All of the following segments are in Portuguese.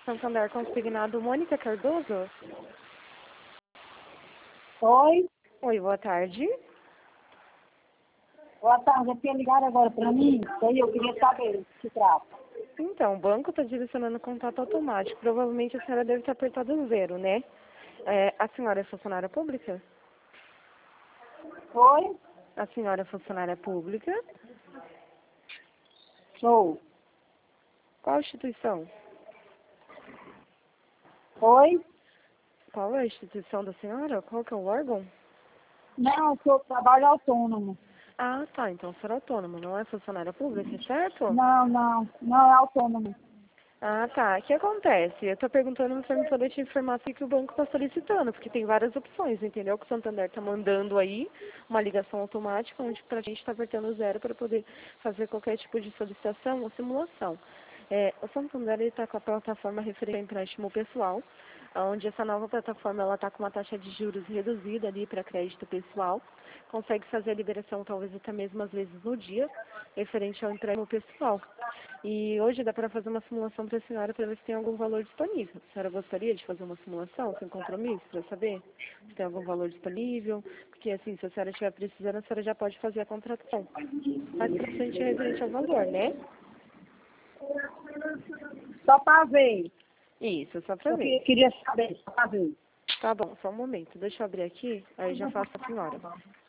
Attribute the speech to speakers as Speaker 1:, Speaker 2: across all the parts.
Speaker 1: Santander Consignado, Mônica Cardoso?
Speaker 2: Oi,
Speaker 1: Oi, boa tarde.
Speaker 2: boa tarde. Aqui ligaram agora para mim, daí eu queria saber o que se trata.
Speaker 1: Então, o banco está direcionando contato automático. Provavelmente a senhora deve ter apertado 0, né? A senhora é funcionária pública?
Speaker 2: Oi,
Speaker 1: A senhora é funcionária pública?
Speaker 2: sou.
Speaker 1: Qual instituição?
Speaker 2: Oi,
Speaker 1: Qual é a instituição da senhora? Qual que é o órgão?
Speaker 2: não, eu sou trabalho autônomo.
Speaker 1: Ah, tá. Então a senhora é autônoma, não é funcionária pública, certo?
Speaker 2: Não é autônomo.
Speaker 1: Ah, tá. O que acontece? Eu estou perguntando para me poder te informar o que o banco está solicitando, porque tem várias opções, entendeu? Que o Santander está mandando aí uma ligação automática, onde para a gente está apertando 0 para poder fazer qualquer tipo de solicitação ou simulação. O Santander está com a plataforma referente ao empréstimo pessoal, onde essa nova plataforma ela está com uma taxa de juros reduzida ali para crédito pessoal, consegue fazer a liberação talvez até mesmo às vezes no dia, referente ao empréstimo pessoal. E hoje dá para fazer uma simulação para a senhora para ver se tem algum valor disponível. A senhora gostaria de fazer uma simulação sem compromisso para saber se tem algum valor disponível? Porque assim, se a senhora estiver precisando, a senhora já pode fazer a contratação. Mas bastante referente ao valor, né?
Speaker 2: Só para ver.
Speaker 1: Isso, só para
Speaker 2: Eu
Speaker 1: ver.
Speaker 2: queria saber, só para ver.
Speaker 1: Tá bom, só um momento. Deixa eu abrir aqui, aí já faço a senhora.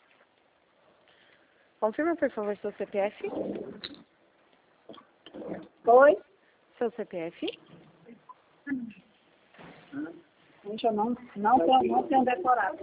Speaker 1: Confirma, por favor, seu CPF.
Speaker 2: Oi,
Speaker 1: Seu CPF.
Speaker 2: gente, eu não tenho decorado.